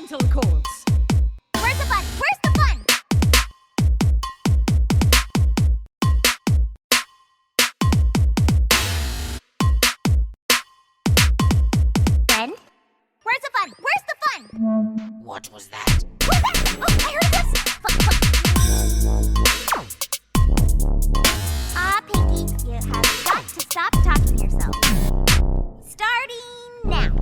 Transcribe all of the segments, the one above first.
gentle chords. Where's the fun? Where's the fun? Ben? Where's the fun? Where's the fun? What was that? What's that? Oh, I heard this! Fun, fun. Pinky, you have got to stop talking to yourself. Starting now.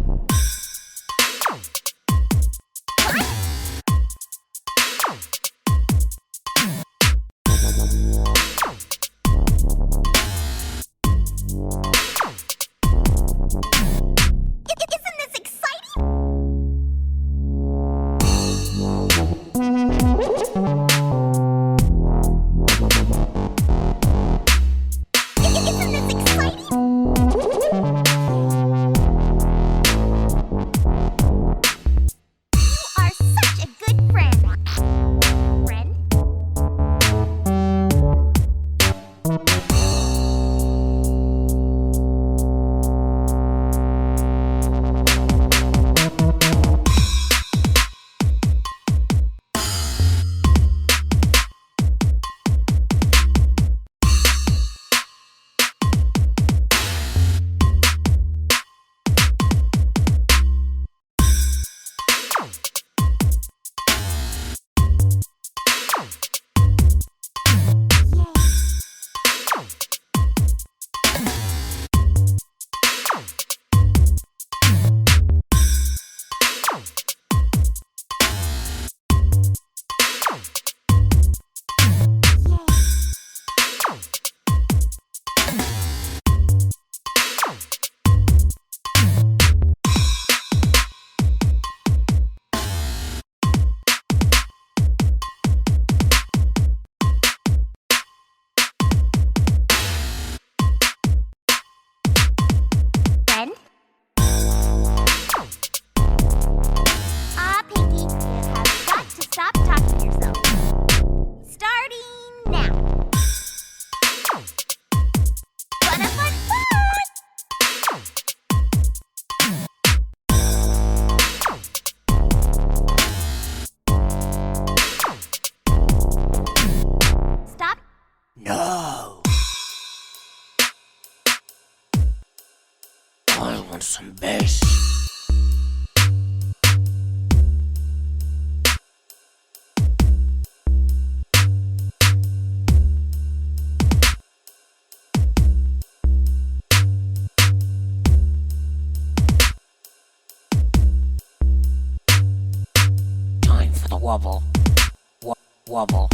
Isn't this exciting? Isn't this exciting? You are such a good friend. Friend? Friend? Pinky, you have got to stop talking to yourself. Starting now. Fun, fun, fun! Stop. No! I want some bass. Time for the wobble. Wobble.